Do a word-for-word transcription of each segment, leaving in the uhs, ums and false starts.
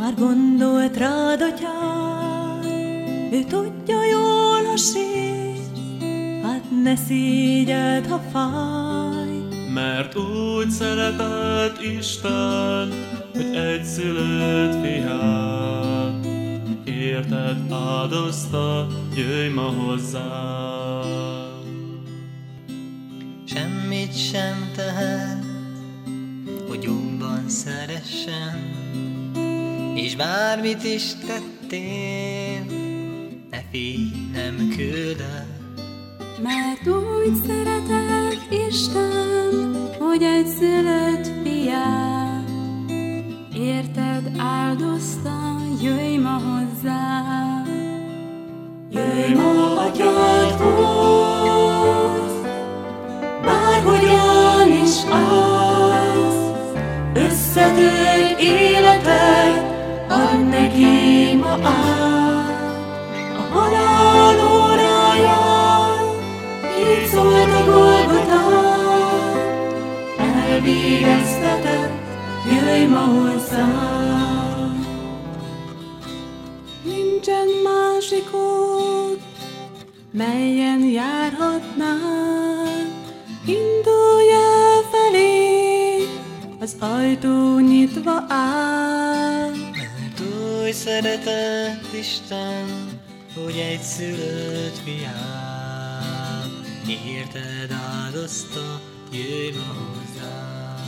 Már gondolt rád, atyád, ő tudja jól, ha sírsz, hát ne szégyeld, ha fáj. Mert úgy szeretett Isten, hogy egyszülött fiát, érted áldozta, jöjj ma hozzám. Semmit sem tehet, hogy jobban szeressen, és bármit is tettél, ne félj, nem küldöd. Mert úgy szeretett Isten, hogy egyszülött fiát, érted áldozta, jöjj ma hozzá. Jöjj ma atyádhoz, bárhogyan is állsz, összetört életed, add neki ma át. A halál óráján így szólt a Golgotán, elvégeztetett, jöjj ma hozzám. Nincsen másik út, melyen járhatnál, indulj el felé, az ajtó nyitva áll. Mert úgy szeretett Isten, hogy egyszülött fiát, érted áldozta, jöjj ma hozzá.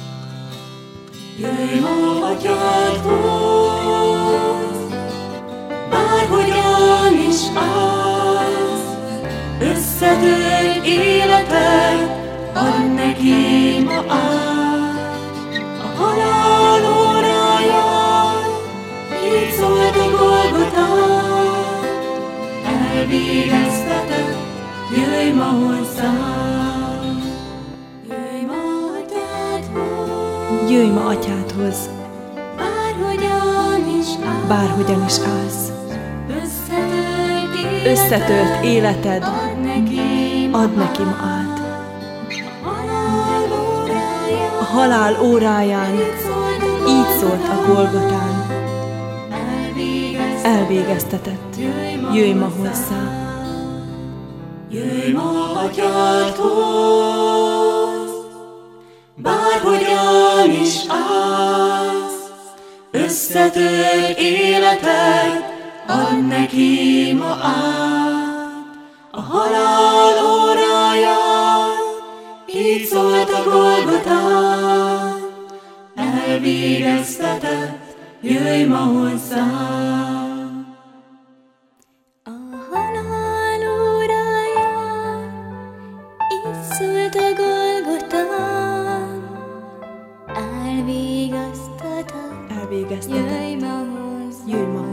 Jöjj ma atyádhoz, bárhogyan is állsz, összetört életed, add neki ma át. A halál óráján így szólt a Golgotán, elvégeztetett, jöjj ma hozzám. Jöjj ma atyádhoz, Jöjj ma atyádhoz, bárhogyan is állsz, bárhogyan is állsz. összetört életed, Összetört életed, add neki ma add neki ma át. A halál óráján, A halál óráján így szólt a Golgotán, elvégeztetett, jöjj ma hozzá. Jöjj ma atyádhoz, bárhogyan is állsz, összetört életed, add neki ma át. A halál óráján így szólt a Golgotán, elvégeztetett, jöjj ma hozzám. A halál óráján így szólt a Golgotán, elvégeztetett, Elvégeztetett, jöjj ma hozzá. jöjj ma